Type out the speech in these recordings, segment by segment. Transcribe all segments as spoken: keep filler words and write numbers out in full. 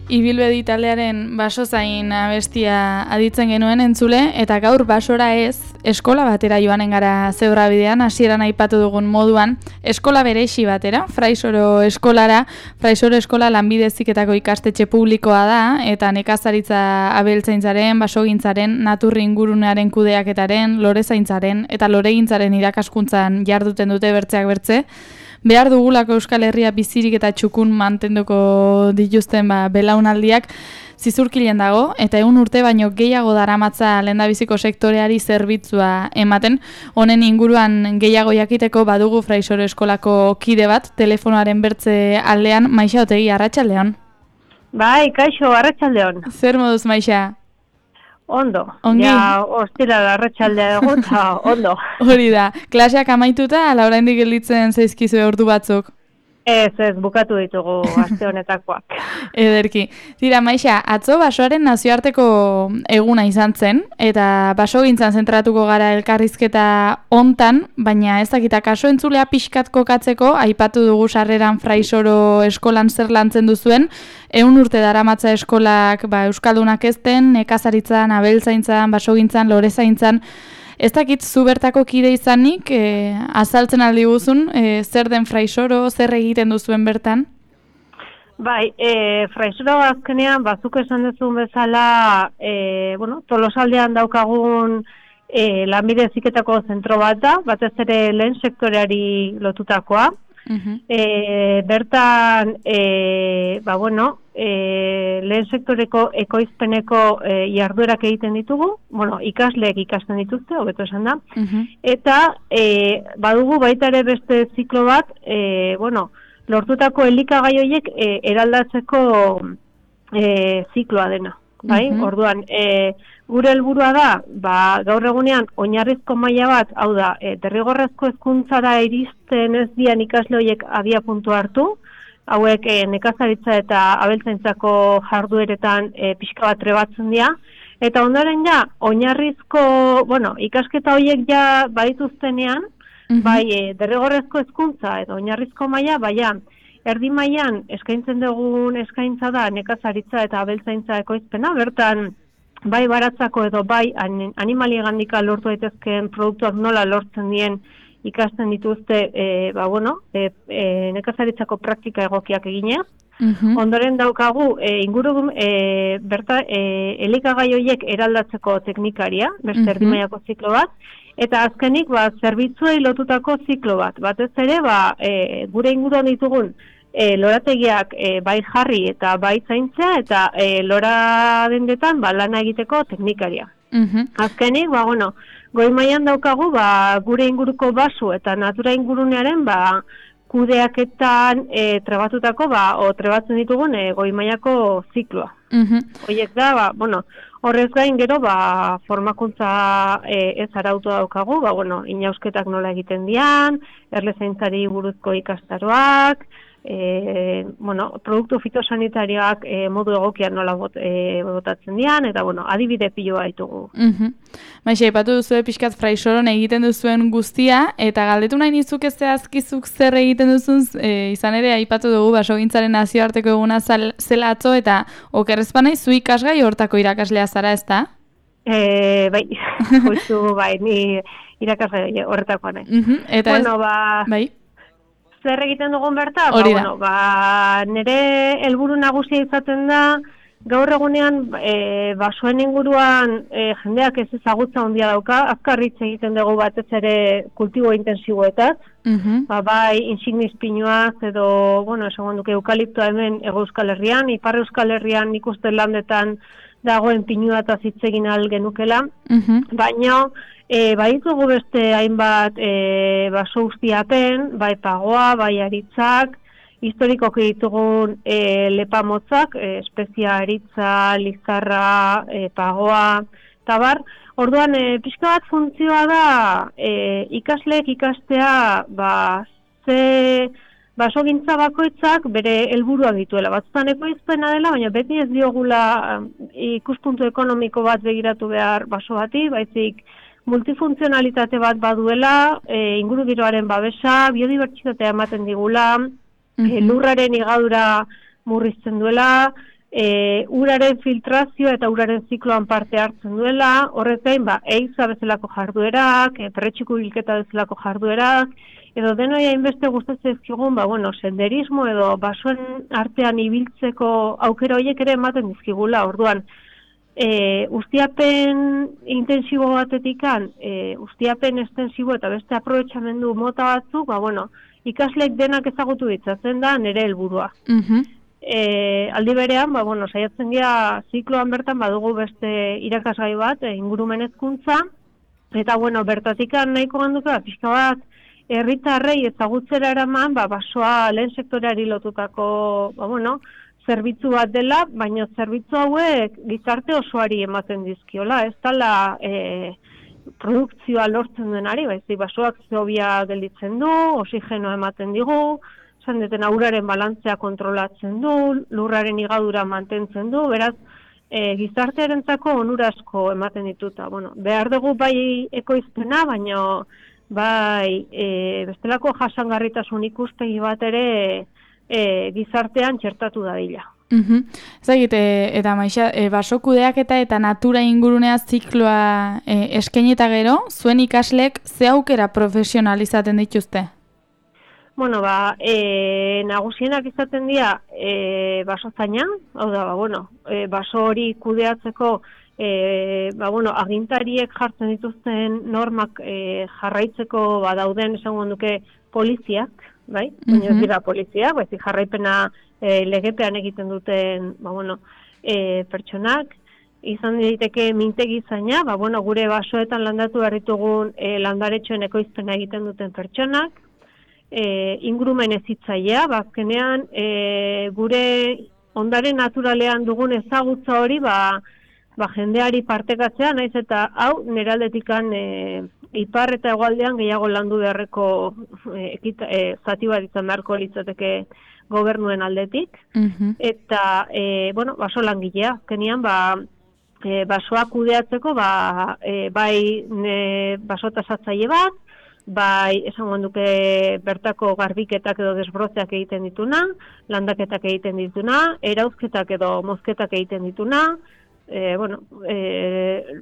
Ibilbedi taldearen basozain abestia aditzen genuen entzule, eta gaur basora ez, eskola batera joanen gara Zebrabidean, hasieran aipatu dugun moduan, eskola berexi batera, Fraisoro eskolara, Fraisoro eskola lanbide heziketako ikastetxe publikoa da, eta nekazaritza abeltzaintzaren, basogintzaren, naturri ingurunearen kudeaketaren, lorezaintzaren, eta loregintzaren irakaskuntzan jarduten dute bertzeak bertze, behar dugulako Euskal Herria bizirik eta txukun mantenduko dituzten ba, belaunaldiak zizurkilen dago, eta egun urte baino gehiago daramatza lehendabiziko sektoreari zerbitzua ematen. Honen inguruan gehiago jakiteko badugu Fraisoro eskolako kide bat, telefonoaren bertze aldean, Maixa Otegi, arratsaldeon. Bai, kaixo, arratsaldeon. Zer moduz, Maixa? Ondo. Ongi? Ja, ostira arratsaldea dugu, eta ondo. Hori da, klaseak amaituta, ala oraindik gelditzen zaizkizu ordu batzuk? Ez, ez, bukatu ditugu aste honetakoak. Ederki. Tira, Maixa, atzo basoaren nazioarteko eguna izan zen, eta basogintzan zentratuko gara elkarrizketa hontan, baina ez dakita kaso entzulea pixkat kokatzeko, aipatu dugu sarreran Fraisoro eskolan zer lantzen duzuen, ehun urte daramatza eskolak ba, euskaldunak ezten, nekazaritzan, abeltzaintzan, basogintzan, lorezaintzan. Ez dakit zu bertako kide izanik, e, azaltzen aldi guzun, e, zer den Fraisoro, zer egiten duzuen bertan? Bai, e, Fraisoro azkenean, bazuk esan duzun bezala, e, bueno, Tolosaldean daukagun e, lanbide heziketako zentro bat da, batez ere lehen sektoreari lotutakoa. Uh-huh. E, bertan, e, ba bueno, e, lehen sektoreko ekoizpeneko e, jarduerak egiten ditugu, bueno, ikasleek ikasten dituzte, hobeto esan da, uh-huh. eta e, badugu baita ere beste ziklo bat, e, bueno, lortutako elikagai horiek e, eraldatzeko e, zikloa dena. Bai? Uh-huh. Orduan, e, gure helburua da, ba, gaur egunean oinarrizko maila bat, hau da, e, derrigorrezko hezkuntzara iristen ez dian ikasle horiek abia puntu hartu, hauek e, nekazaritza eta abeltzaintzako jardueretan e, pixka bat trebatzen dira, eta ondoren ja, oinarrizko, bueno, ikasketa horiek ja baituztenean, uh-huh. bai, e, derrigorrezko hezkuntza edo oinarrizko maila, baina, erdi mailan eskaintzen dugun eskaintza da nekazaritza eta abeltzaintza ekoizpena, bertan bai baratzako edo bai animaliegandika lortu daitezkeen produktuak nola lortzen dien ikasten dituzte e, ba, bueno, e, e, nekazaritzako praktika egokiak eginez. Uh-huh. Ondoren daukagu e, inguru e, berta e, elikagai horiek eraldatzeko teknikaria, beste uh-huh. erdi mailako ziklo bat, eta azkenik ba, zerbitzuei lotutako ziklo bat. Batez ere ba, e, gure inguruan ditugun E, lorategiak e, bai jarri eta bai zaintzea eta e, lora dendetan ba, lana egiteko teknikaria. Uh-huh. Azkenik, ba, bueno, goi mailan daukagu ba, gure inguruko basu eta natura ingurunearen ba, kudeaketan e, trebatutako ba, o trebatzen ditugun e, goi mailako zikloa. Uh-huh. Horiek da, ba, bueno, horrez gain gero ba, formakuntza e, ez arautu daukagu, ba, bueno, inausketak nola egiten dian, erlezaintzari buruzko ikastaroak, E, bueno, produktu fitosanitarioak e, modu egokian nola bot, e, botatzen dian, eta bueno, adibide piloa ditugu. Uh-huh. Maixa, ipatu duzu pixkat Fraisoron egiten duzuen guztia, eta galdetu nahi nizuk ez zehazkizuk zer egiten duzun, e, izan ere, aipatu dugu basogintzaren nazioarteko eguna zela atzo, eta okerrezpanai zu ikasgai hortako irakaslea zara, ez da? E, bai, justu, bai, ni irakasgai horretakoa nahi. Uh-huh. Eta bueno, ez, ba... bai. Zer egiten dugun berta? Ba, bueno, ba, nire helburu nagusia izaten da, gaur egunean e, basoen inguruan e, jendeak ez ezagutza handia dauka, azkarritz egiten dugu batez ere kultibo intensiboetaz, uh-huh. ba, bai insignis pinuaz edo, bueno, esan duke eukaliptoa hemen Hego Euskal Herrian, Ipar Euskal Herrian ikusten landetan dagoen pinua eta zitzegin ahal genukela, uh-huh. baina E, bai dugu beste hainbat e, baso ustiaten, bai pagoa, bai aritzak, historikoki ditugun e, lepamotzak, e, espezia aritza, lizarra, e, pagoa, eta bar. Orduan, e, pixka bat funtzioa da e, ikasleek ikastea ba, ze basogintza bakoitzak bere helburuak dituela. Batzutan ekoizpena dela, baina beti ez diogula ikuspuntu ekonomiko bat begiratu behar baso bati, baizik multifuntzionalitate bat baduela, e, ingurugiroaren babesa, biodibertsitatea ematen digula, mm-hmm. e, lurraren higadura murrizten duela, e, uraren filtrazio eta uraren zikloan parte hartzen duela, horrez gain, ba, eiza bezalako jarduerak, e, perretxiku bilketa bezalako jarduerak, edo denoi hainbeste gustatzen ezkigun, ba, bueno, senderismo edo basoen artean ibiltzeko aukera horiek ere ematen dizkigula, orduan, e, ustiapen intensibo batetikan, e, ustiapen estensibo eta beste aprobetxamendu mota batzuk, ba, bueno, ikasleek denak ezagutu ditzatzen da nire helburua. Mhm. E, aldi berean, ba, bueno, saiatzen dira zikloan bertan badugu beste irakasgai bat, e, ingurumen hezkuntza, eta bueno, bertatikan nahiko ganduka, pixka bat, herritarrei ezagutzera eraman, ba, basoa lehen sektoreari lotutako, ba, bueno, zerbitzu bat dela, baina zerbitzu hauek gizarte osoari ematen dizkiola, ez dela e, produkzioa lortzen denari, baizik basoak zeobia gelditzen du, oxigenoa ematen digu, esan deten auraren balantzea kontrolatzen du, lurraren igadura mantentzen du, beraz, e, gizartearentzako onurasko ematen dituta. Bueno, behar dugu bai ekoizpena, baina bai e, bestelako jasangarritasun ikuspegi bat ere e, gizartean txertatu dadila. Mhm. Zagit, e, eta maixa, e, basokudeak eta eta natura ingurunea zikloa e, eskaini eta gero, zuen ikaslek ze aukera profesionalizaten dituzte? Bueno, ba, e, nagusienak izaten dira e, basozaina, hau da, ba, bueno, e, baso hori kudeatzeko e, ba, bueno, agintariek jartzen dituzten normak e, jarraitzeko badauden esango duke poliziak, bai? Baina ez dira poliziak, baizik jarraipena e, legepean egiten duten, ba, bueno, e, pertsonak, izan daiteke mintegi zaina, ba, bueno, gure basoetan landatu berritugun e, landaretxoen ekoizpena egiten duten pertsonak, E, ingurumen ezitzailea, bazkenean e, gure ondare naturalean dugun ezagutza hori ba, ba jendeari partekatzea, naiz eta hau neraldetikan e, ipar eta hegoaldean gehiago landu beharreko e, ekita, e, zati bat izan beharko litzateke gobernuen aldetik, Mhm. eta e, bueno, baso langilea, azkenean ba, e, basoa kudeatzeko ba, e, bai ne, baso tasatzaile bat, bai, esango duke bertako garbiketak edo desbrozeak egiten dituna, landaketak egiten dituna, erauzketak edo mozketak egiten dituna, e, bueno, e,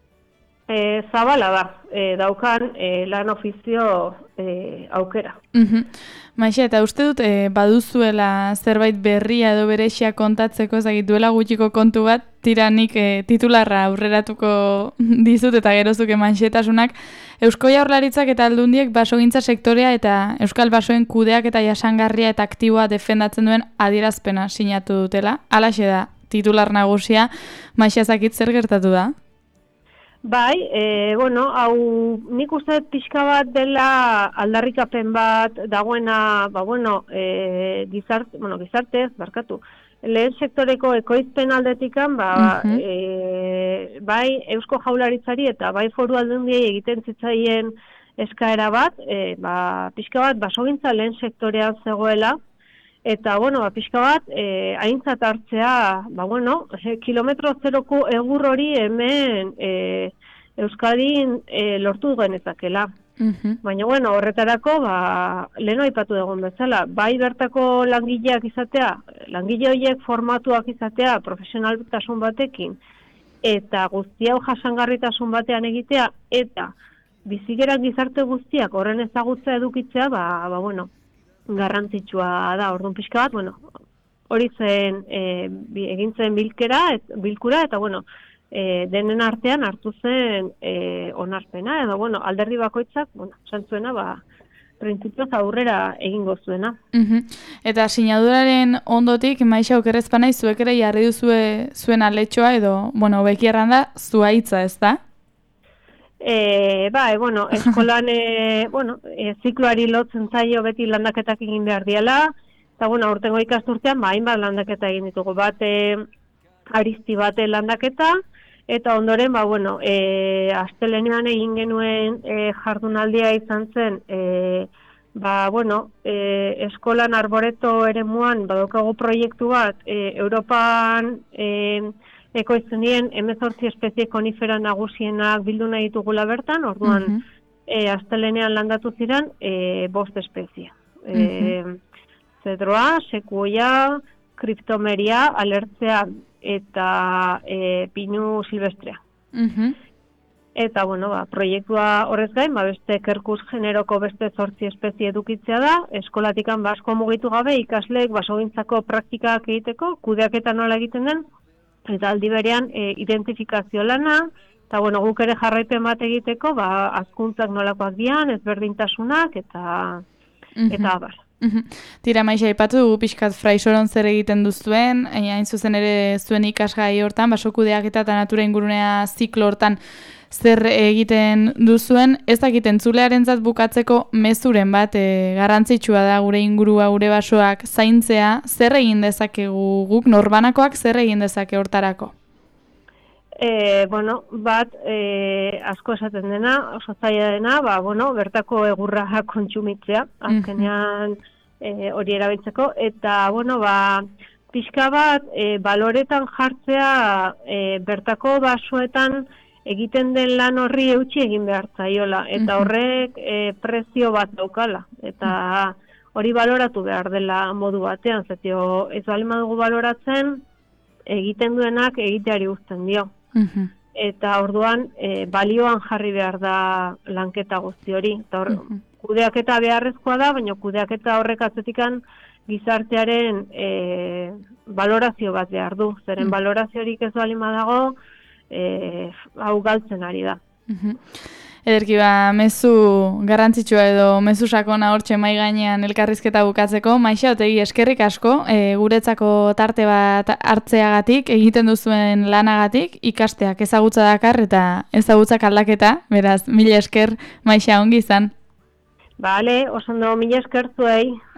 e, zabala da, e, daukan e, lan ofizio e, aukera. Mhm. Maixa, eta uste dut e, baduzuela zerbait berria edo berexia kontatzeko, ezagit duela gutxiko kontu bat, tiranik e, titularra aurreratuko dizut eta gerozuke manxetasunak. Eusko Jaurlaritzak eta Aldundiek basogintza sektorea eta Euskal Basoen kudeak eta jasangarria eta aktiboa defendatzen duen adierazpena sinatu dutela. Halaxe da titular nagusia, Maixa, zakit zer gertatu da? Bai, e, bueno, hau nik uste pixka bat dela aldarrikapen bat dagoena, ba, bueno, e, gizarte, bueno, gizartez, barkatu, lehen sektoreko ekoizpen aldetikan, ba, Mhm. e, bai Eusko Jaurlaritzari eta bai Foru Aldundiei egiten zitzaien eskaera bat, e, ba, pixka bat basogintza lehen sektorean zegoela, eta, bueno, ba, pixka bat, e, aintzat hartzea, ba, bueno, e, kilometro zeroko egur hori hemen e, Euskadin e, lortu genezakela. Mhm. Baina, bueno, horretarako, ba, leheno aipatu dugun bezala, bai bertako langileak izatea, langile horiek formatuak izatea, profesionaltasun batekin, eta guzti hau jasangarritasun batean egitea, eta bizigerak gizarte guztiak horren ezagutza edukitzea, ba, ba bueno, garrantzitsua da, orduan pixka bat, bueno, hori zen e, bi, egin zen bilkera, et, bilkura, eta bueno, e, denen artean hartu zen e, onarpena, edo bueno, alderdi bakoitzak, bueno, santzuena, ba, printzipioz aurrera egingo zuena. Mhm. Eta sinaduraren ondotik, Maixa, okerrezpanai, zuek ere jarri duzue zuen aletxoa edo, bueno, beki erranda, zuaitza, ez da? E, ba, e, bueno, eskolan, e, bueno, e, zikloari lotzen zaio beti landaketak egin behar diala, eta, bueno, aurtengo ikasturtean, ba, hainbat landaketa egin ditugu, bate, aristi bate landaketa, eta ondoren, ba, bueno, e, astelenean egin genuen e, jardunaldia izan zen, e, ba, bueno, e, eskolan arboreto eremuan badaukagu proiektu bat, e, Europan, e, ekoiztenien hemezortzi espezie konifera nagusienak bildu nahi ditugula bertan, orduan Mhm. e, astelenean landatu ziren e, bost espezie. E, Zedroa, sekuoia, kriptomeria, alertzea eta e, pinu silvestrea. Mhm. Eta, bueno, ba, proiektua horrez gain, ba, beste kerkus generoko beste zortzi espezie edukitzea da, eskolatikan basko mugitu gabe ikasleek basogintzako praktikak egiteko, kudeaketa nola egiten den, eta aldi berean e, identifikazio lana, eta, bueno, guk ere jarraipen bat egiteko, ba, hazkuntzak nolakoak dian, ezberdintasunak, eta, Mhm. eta abar. Mhm. Tira, Maixa, aipatu dugu pixkat Fraisoron zer egiten duzuen, hain zuzen ere zuen ikasgai hortan, basokudeaketa eta natura ingurunea ziklo hortan zer egiten duzuen, ez dakit entzulearentzat bukatzeko mezuren bat e, garrantzitsua da gure ingurua, gure basoak zaintzea, zer egin dezakegu guk, norbanakoak zer egin dezake hortarako? E, bueno, bat, e, asko esaten dena, oso zaila dena, ba, bueno, bertako egurra kontsumitzea, azkenean e, hori erabiltzeko, eta, bueno, ba, pixka bat, e, baloretan jartzea, e, bertako basoetan egiten den lan horri eutxi egin behar zaiola, eta horrek e, prezio bat daukala, eta hori baloratu behar dela modu batean, zetio ez bali madugu baloratzen, egiten duenak egiteari uzten dio. Mhm. Eta orduan e, balioan jarri behar da lanketa guzti hori. Eta hor, kudeaketa beharrezkoa da, baina kudeaketa horrek atzetikan gizartearen e, balorazio bat behar du. Zeren baloraziorik ez bali dago, e, hau galtzen ari da. Mhm. Ederki, ba, mezu garrantzitsua edo mezu sakona hortxe mai gainean elkarrizketa bukatzeko. Maixa, Otegi, eskerrik asko, e, guretzako tarte bat hartzeagatik, egiten duzuen lanagatik, ikasteak ezagutza dakar eta ezagutzak aldaketa, beraz, mila esker, Maixa, ongi izan. Bale, oso ondo, mila esker zuei.